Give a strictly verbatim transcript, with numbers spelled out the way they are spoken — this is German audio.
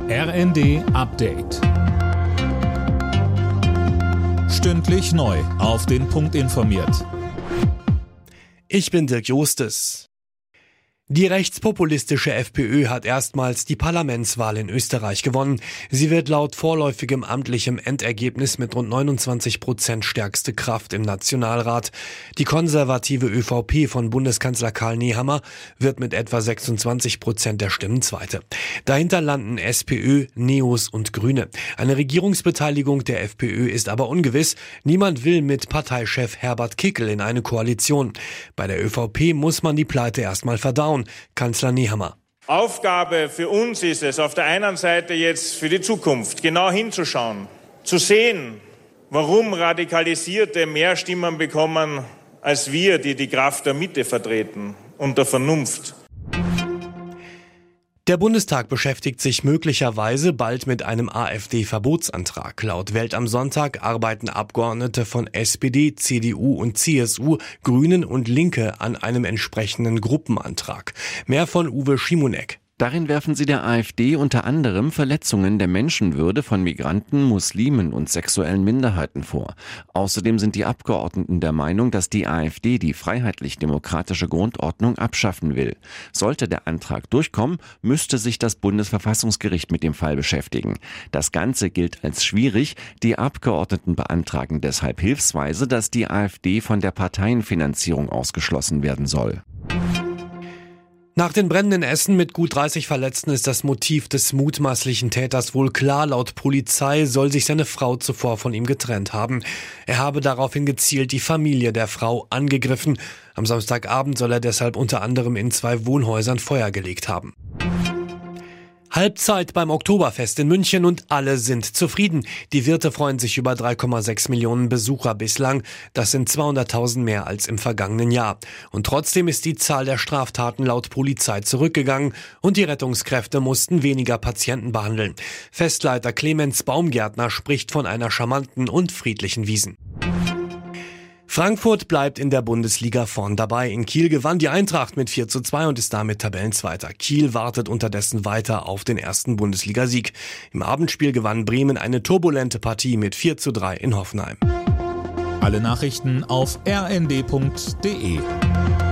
R N D Update. Stündlich neu auf den Punkt informiert. Ich bin Dirk Jostes. Die rechtspopulistische FPÖ hat erstmals die Parlamentswahl in Österreich gewonnen. Sie wird laut vorläufigem amtlichem Endergebnis mit rund neunundzwanzig Prozent stärkste Kraft im Nationalrat. Die konservative ÖVP von Bundeskanzler Karl Nehammer wird mit etwa sechsundzwanzig Prozent der Stimmen Zweite. Dahinter landen SPÖ, Neos und Grüne. Eine Regierungsbeteiligung der FPÖ ist aber ungewiss. Niemand will mit Parteichef Herbert Kickl in eine Koalition. Bei der ÖVP muss man die Pleite erstmal verdauen. Kanzler Nehammer. Aufgabe für uns ist es, auf der einen Seite jetzt für die Zukunft genau hinzuschauen, zu sehen, warum Radikalisierte mehr Stimmen bekommen als wir, die die Kraft der Mitte vertreten und der Vernunft. Der Bundestag beschäftigt sich möglicherweise bald mit einem AfD-Verbotsantrag. Laut Welt am Sonntag arbeiten Abgeordnete von S P D, C D U und C S U, Grünen und Linke an einem entsprechenden Gruppenantrag. Mehr von Uwe Schimonek. Darin werfen sie der AfD unter anderem Verletzungen der Menschenwürde von Migranten, Muslimen und sexuellen Minderheiten vor. Außerdem sind die Abgeordneten der Meinung, dass die AfD die freiheitlich-demokratische Grundordnung abschaffen will. Sollte der Antrag durchkommen, müsste sich das Bundesverfassungsgericht mit dem Fall beschäftigen. Das Ganze gilt als schwierig. Die Abgeordneten beantragen deshalb hilfsweise, dass die AfD von der Parteienfinanzierung ausgeschlossen werden soll. Nach den Bränden in Essen mit gut dreißig Verletzten ist das Motiv des mutmaßlichen Täters wohl klar. Laut Polizei soll sich seine Frau zuvor von ihm getrennt haben. Er habe daraufhin gezielt die Familie der Frau angegriffen. Am Samstagabend soll er deshalb unter anderem in zwei Wohnhäusern Feuer gelegt haben. Halbzeit beim Oktoberfest in München und alle sind zufrieden. Die Wirte freuen sich über drei Komma sechs Millionen Besucher bislang. Das sind zweihunderttausend mehr als im vergangenen Jahr. Und trotzdem ist die Zahl der Straftaten laut Polizei zurückgegangen und die Rettungskräfte mussten weniger Patienten behandeln. Festleiter Clemens Baumgärtner spricht von einer charmanten und friedlichen Wiesn. Frankfurt bleibt in der Bundesliga vorn dabei. In Kiel gewann die Eintracht mit vier zu zwei und ist damit Tabellenzweiter. Kiel wartet unterdessen weiter auf den ersten Bundesligasieg. Im Abendspiel gewann Bremen eine turbulente Partie mit vier zu drei in Hoffenheim. Alle Nachrichten auf r n d punkt d e.